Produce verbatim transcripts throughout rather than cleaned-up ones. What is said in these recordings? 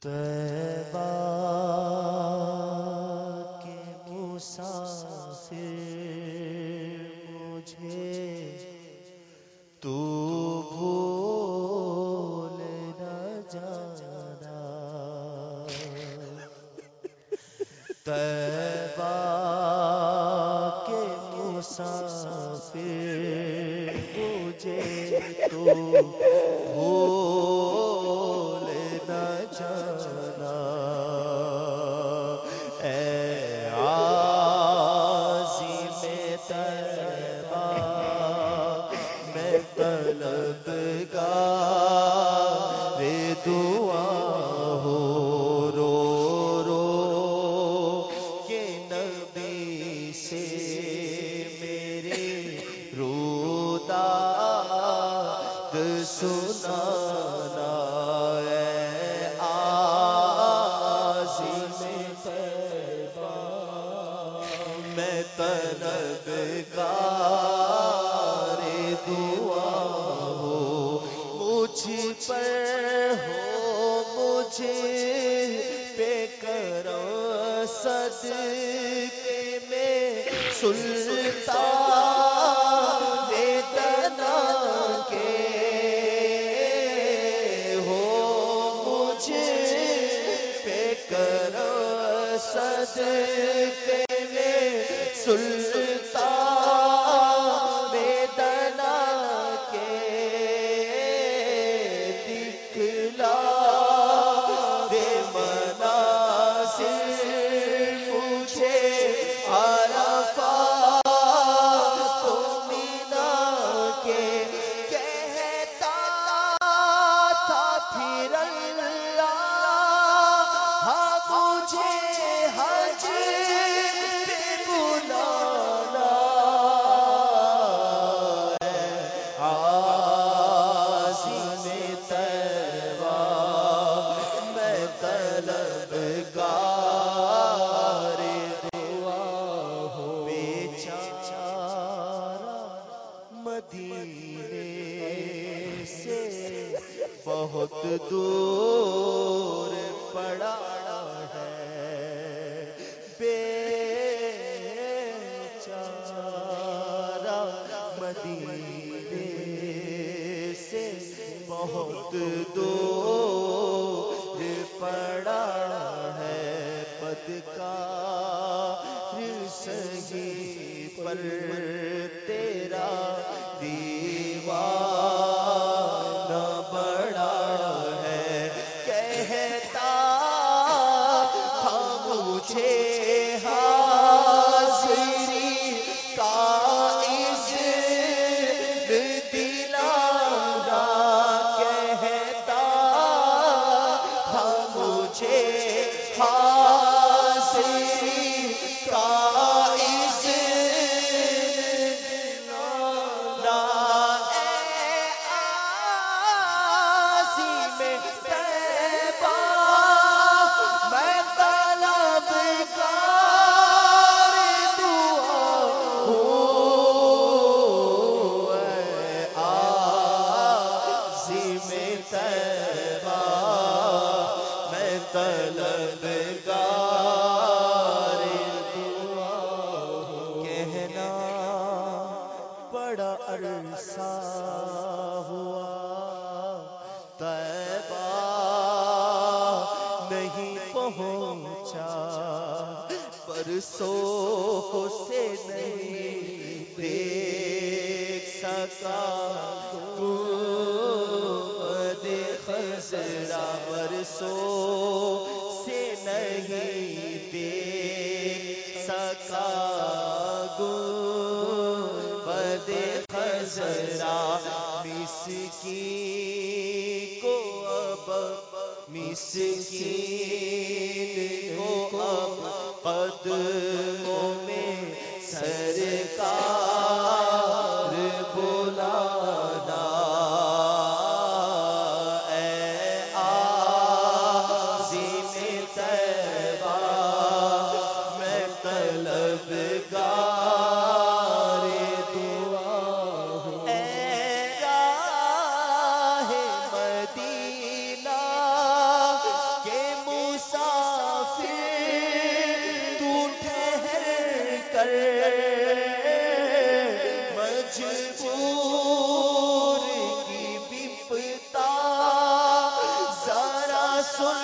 طیبہ کے مسافر مجھے تو بھول نہ جانا، طیبہ کے مسافر مجھے تو بھول نہ جانا، اے عازم طیبہ میں طلبگار دعا ہوں، رو رو کے نبی سے میری روداد سنانا، اے عازم طیبہ میں طلبگار دعا ہوں، مجھ پر ہو مجھ پہ کرو صدقے میں سلطان دنا کے، ہو مجھ پہ کرو صدقے میں سلطان دنا کے، دکھلا دے مناظر مجھے عرفات و مینا کے، کہتا تھا پھر اللہ مجھے حج پہ بلانا، عازم طیبہ میں طلبگار دعا ہوں، بیچارہ مدینے سے بہت دور پڑا ہے، بیچارہ مدینے سے بہت دور پڑا ہے، بدکار سہی پر تیرا دیوانہ بڑا ہے، کہتا تھا مجھے حاضری کا اذن دلانا، کہتا تھا مجھے حاضری کا اذن دلانا، اے عازم طیبہ میں طلبگار دعا ہوں، اے عازم طیبہ میں طلبگار دعا ہوں، کہنا بڑا عرصہ ہوا طیبہ نہیں پہنچا، برسوں سے نہیں دیکھ سکا گنبد خضرا، برسوں سے نہیں دیکھ سکا گنبد خضرا، مسکین کو اب مسکین کو اب قدموں میں سرکار بلانا، اے عازم طیبہ میں طلبگار دعا ہوں، اے راہ مدینہ کے کر مجبور کی بپتا ذرا سن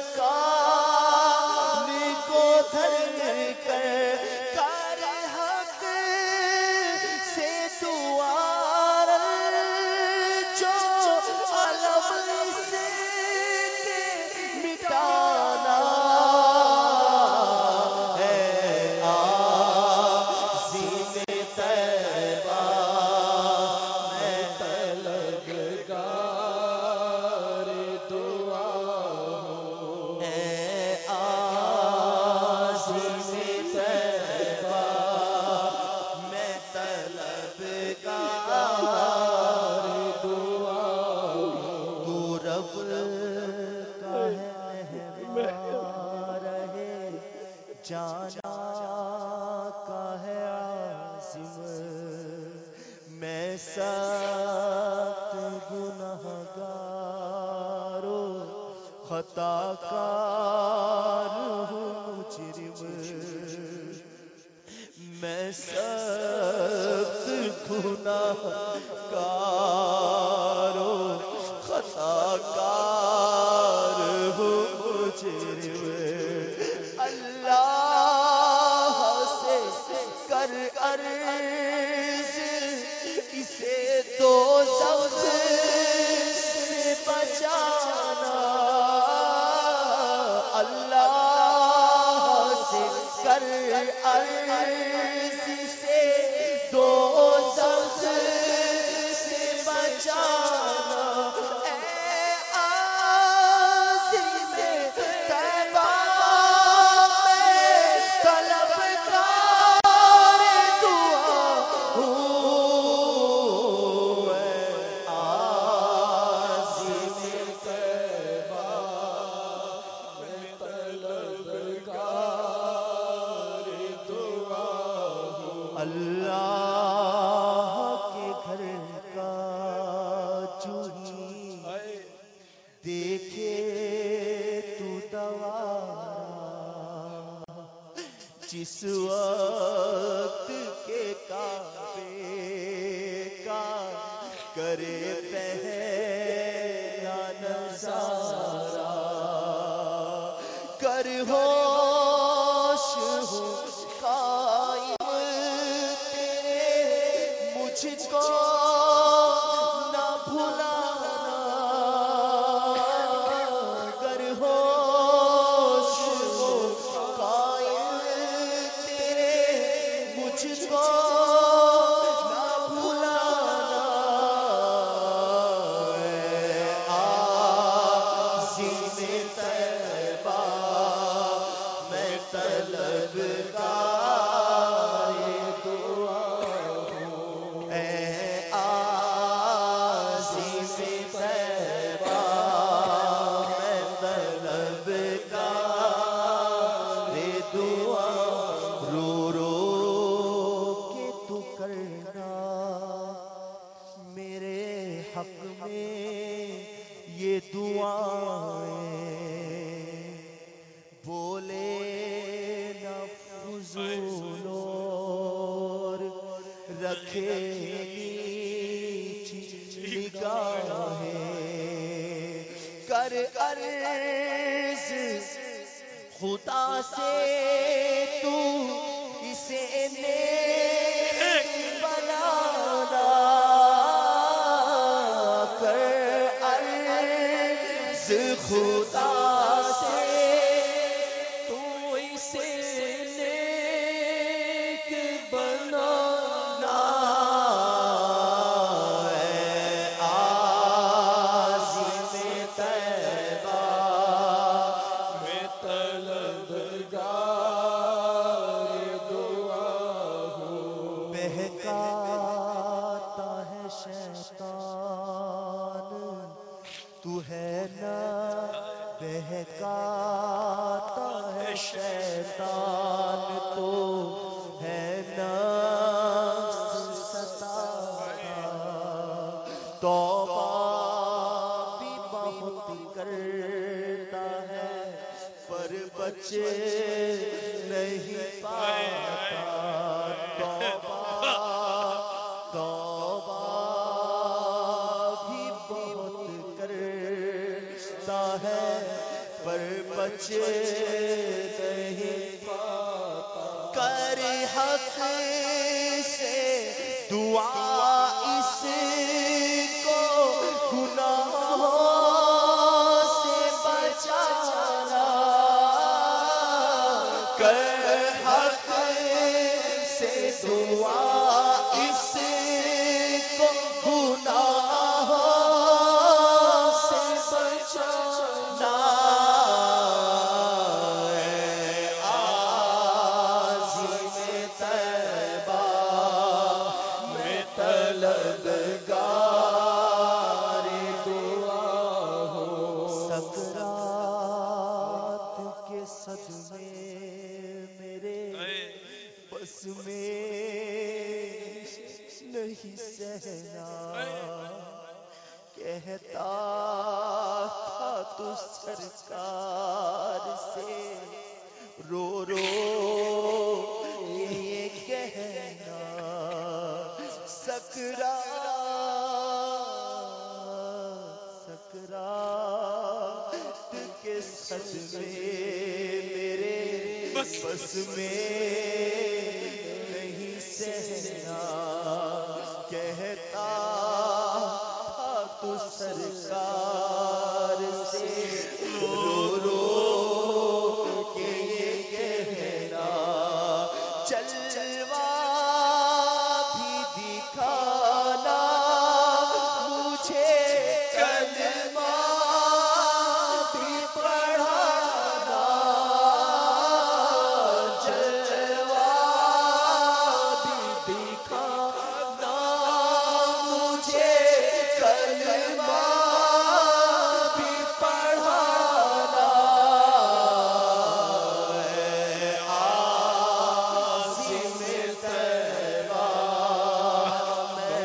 کان کو دھر کر کر حق سے دعا جو علم سے مٹانا ہے عظیم طیبہ میں طلبگار دعا ہوں، اے عظیم طیبہ میں طلبگار دعا ہوں، تو رب کا ہے مہمان رہے جانا کا ہے عازم، میں سخت گنہگار و خطا کار ہوں مجرم، میں سخت گنہگار و خطا کار ہوں مجرم، اللہ سے کر عرض اسے دوزخ سے بچانا، اللہ سے کر عرض اسے دوزخ سے بچانا، اے عظیم طیبہ میں طلبگار دعا ہوں، اے عظیم طیبہ میں طلبگار دعا ہوں، اللہ کے گھر کا چوہی دیکھے تو دوارا، جس وقت کے کعبے کا کرے پہلا نظارہ، کر ہوش ہو قائم تیرے مجھ کو نہ بھلانا، گر ہوش ہو قائم تیرے مجھ کو نہ بھلانا، اے عظیم طیبہ میں طلبگار دعا ہوں، اے عظیم طیبہ میں طلبگار دعا، رو رو کے تو کرنا میرے حق میں یہ دعائیں، بولے نہ فضول اور رکھے نیچی نگاہیں، کر عرض خدا سے تو اسے نیک بنانا، کر عرض خدا سے تو اسے نیک بنانا، اے عظیم طیبہ میں طلبگار دعا ہوں، بہکاتا ہے شیطان تو ہے نا، بہکاتا ہے شیطان تو ہے نفس ستاتا، توبہ بھی بہت کرتا ہے پر پر بچ نہیں پاتا، توبہ توبہ بھی بہت کرتا ہے پر بچ نہیں پاتا، کر حق سے دعا اس کو گناہوں سے بچانا، کر حق سے دعا اس کو گناہوں سے بچانا، عازم طیبہ میں طلبگار دعا ہو، سکرات کے صدمے میرے بس میں نہیں سہنا، کہتا تھا تو سرکار سے رو رو یہ کہنا، سکرات سکرات کے صدمے میرے بس میں نہیں سہنا، کہتا تھا تو سرکار سے رو رو کے یہ کہنا، چلوا بھی دکھانا مجھے، کلمہ بھی پڑھانا، چلوا بھی دکھانا مجھے، کلمہ بھی پڑھانا، عازم طیبہ میں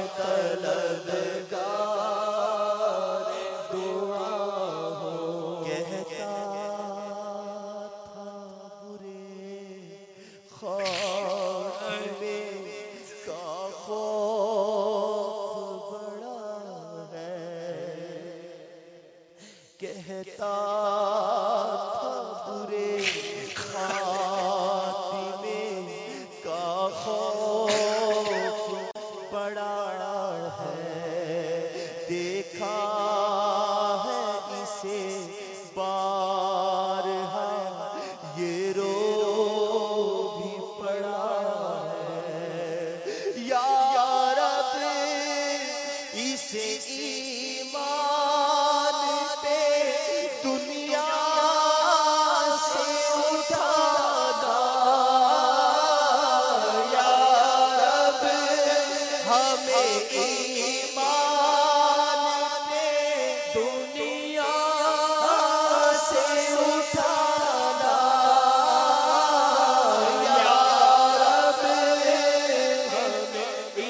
طلبگار دعا ہو، کہتا تھا برے خاتمے کا خوف بڑا ہے، کہتا تھا برے خاتمے کا خوف بڑا ہے، دیکھا ہے اسے بارہا یہ رو بھی پڑا ہے، یا رب اسے ایمان پہ دنیا سے اٹھانا، یا رب ہمیں ایمان پہ دنیا سے اٹھانا، یا رب ہمیں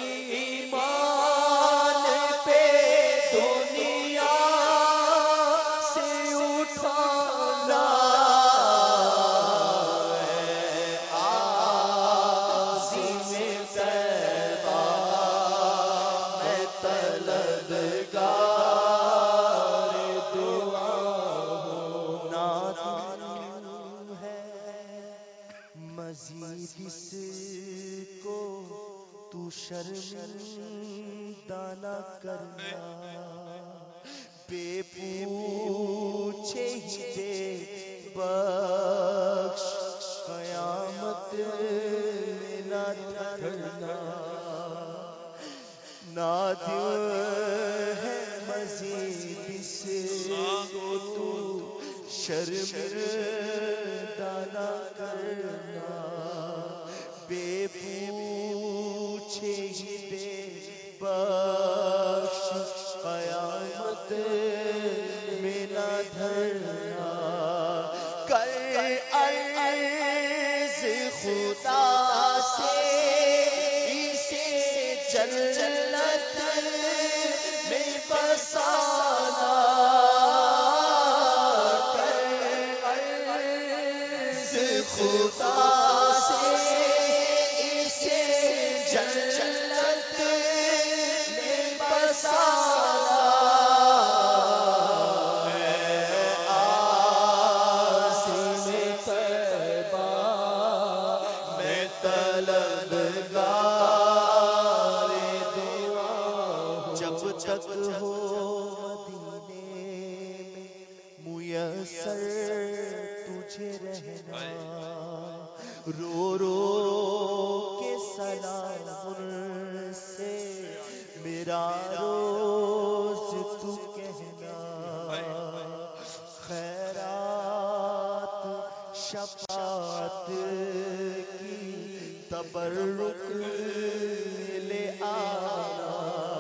ایمان پہ دنیا سے اٹھانا، عازم طیبہ میں طلبگار دعا ہو، نادم ہے مزید اس کو تو شرمندہ نہ کرنا، بے پوچھے ہی دے بخش قیامت میں نہ دھرنا، نادم ہے مزید اس کو تو شرمندہ نہ کرنا، بے پوچھے ہی دے بخش قیامت میں نہ دھرنا، کر عرض خدا سے اسے جنت میں بسانا، کر عرض خدا سے اسے جنت میں بسانا ہے، عاصم طیبہ میں طلبگار دعا ہوں۔ جب تک ہو میسر تجھے رہنا، رو رو کے سلام سے میرا روز تو کہنا، خیرات شفاعت کی تبرک لے آنا،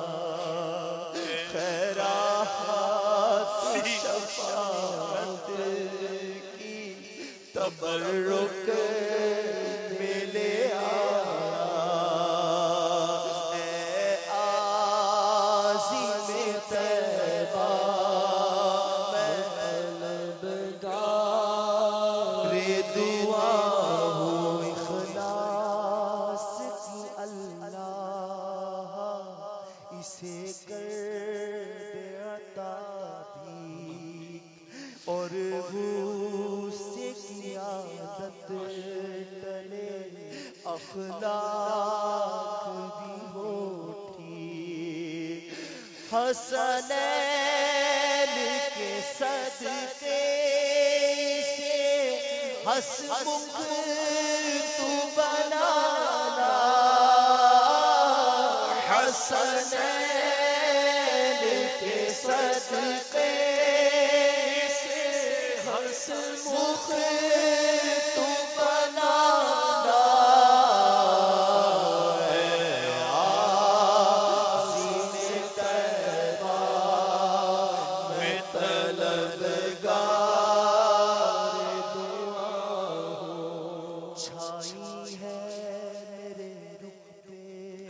خیرات شفاعت کی تبرک میں لے آنا، اے عازم طیبہ میں طلبگار دعا ہوں، اخلاص کی اللہ اسے کر دے عطا بھی، اور غصے کی عادت ٹلے اخلاق بھی ہو ٹھیک، حسنین کے صدقے سے حسبک تو بنانا، حسنین کے صدقے سے حسبک تو بنانا، اے عاصم طیبہ میں طلبگار دعا ہوں۔ چھائی ہے میرے رخ پہ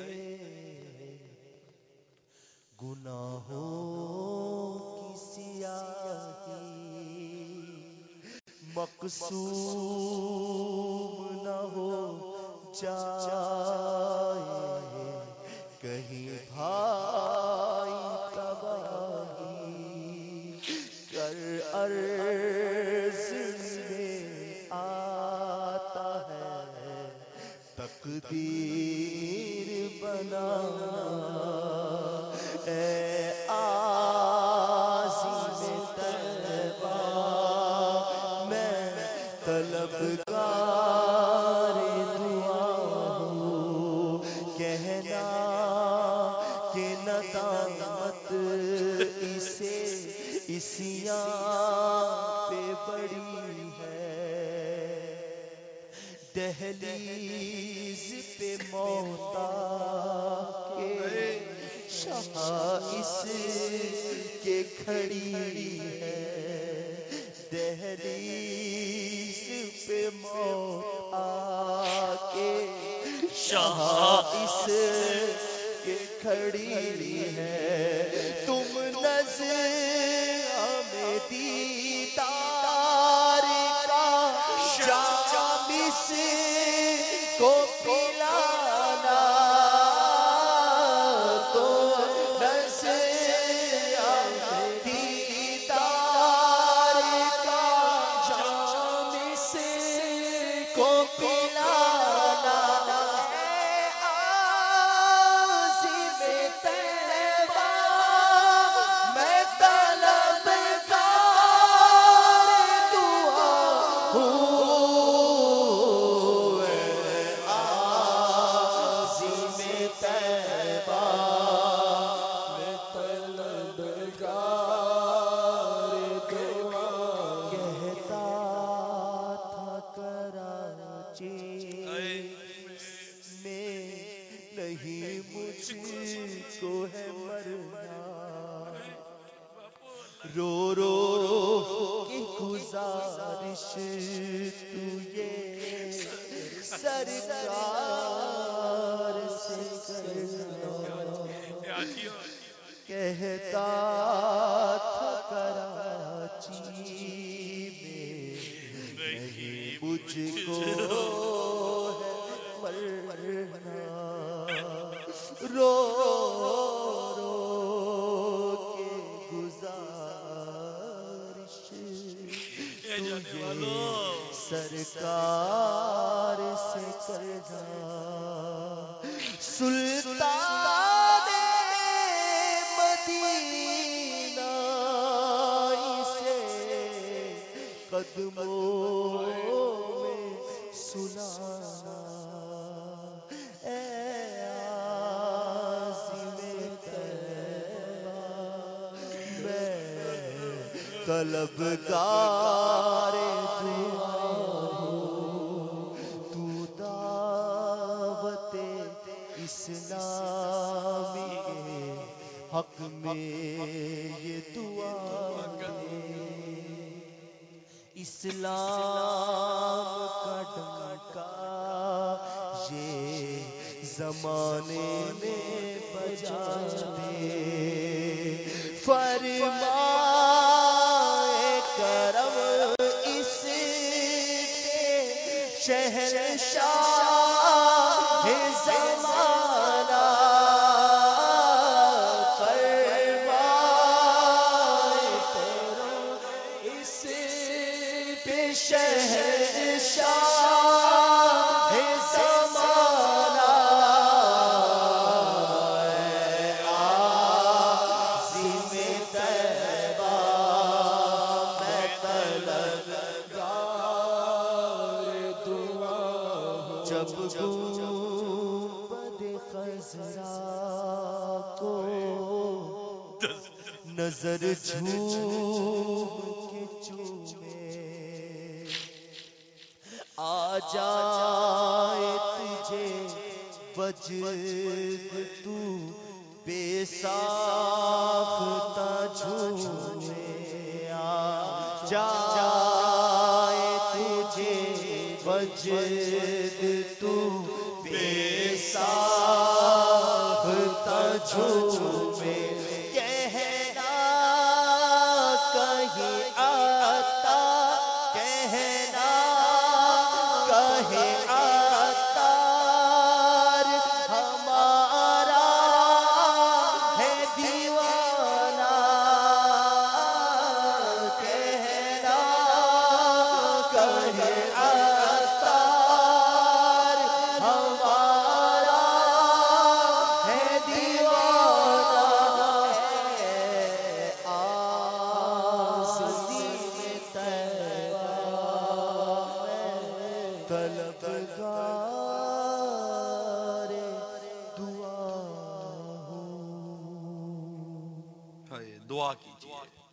گناہوں کی سیاہی، مقصود نہ ہو جائے کہیں بھائی تباہی، کر عرض میں آتا ہے تقدیر بنانا، اے عاصم طیبہ میں طلبگار دعا ہوں، کہنا کہ ندامت اسے اسیاں پہ بڑی ہے، دہلیز پہ موتا کے شاہ اس کے کھڑی ہے، دہلیز پہ موت آ کے شاہ اس کے کھڑی ہے، تم نظر ہمیں دیدار کا شام اس کو پلانا، تو نظر ہمیں دیدار کا شام اس کو پلانا، اے عاصم طیبہ میں طلبگار دعا ہوں، اے عاصم طیبہ میں طلبگار دعا، کہتا تھا کراچی میں نہیں مجھ کو ہے مرنا، رو رو کی گزارش تو یہ سرکار سے کرنا، کہتا تھا کراچی میں نہیں مجھ کو ہے مرنا، رو رو کے گزارش تجھے سرکار سے کرنا، سلطان مدینہ اسے قدموں میں سلانا، اے عازم طیبہ میں طلبگار دعا ہوں، تو دعوت اسلامی کے حق میں یہ دعا دے، اسلام کا ڈنکا یہ زمانے میں بجا دے، فرمائے کرم اس کے شہنشاہ زمانہ، فرمائے کرم اس پہ شہنشاہ زمانہ، عازم طیبہ میں طلبگار دعا ہوں، جب گنبد خضرا کو نظر جھوم کے چومے، آ جائے تجھے وجد تو بے ساختہ جھومے، آ جائے تجھے وجد تو بے ساختہ جھومے، کہنا کہیں آتا، کہنا کہیں عطار ہمارا ہے دیوانہ، کہنا کہیں عطار ہمارا ہے دیوانہ، طلبگار دعا ہوں۔ دعا کیجیے۔